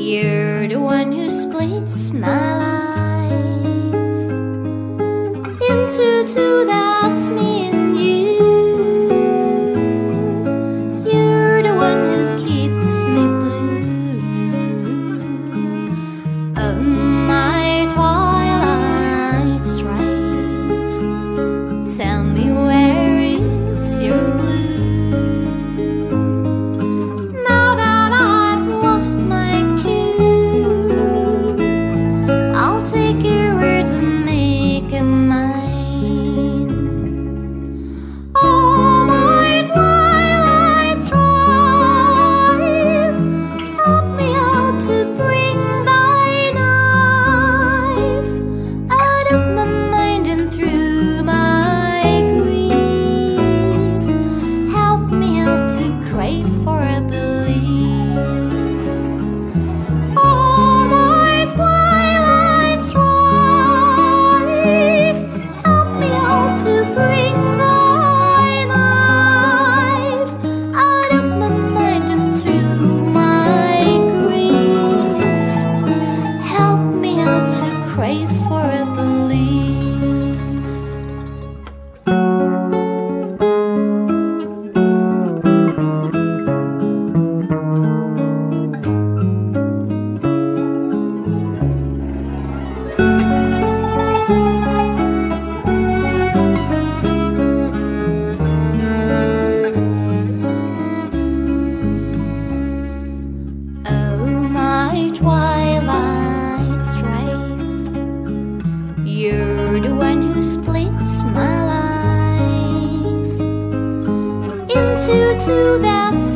You're the one who splits my life into two, that's me and you. You're the one who keeps me blue. Oh, my twilight strife, tell me where is your blue? Now that I've lost my cue, I'll take your words and make them mine. Oh, my twilight strife, help me out to bring thy knife out of my mind and through my grief. Help me out to crave for a belief. Oh, my twilight strife, help me out to bring thy knife out of my mind and through my grief. Help me out to crave for a belief. Oh, my twilight strife, you're the one who splits my life into two, that's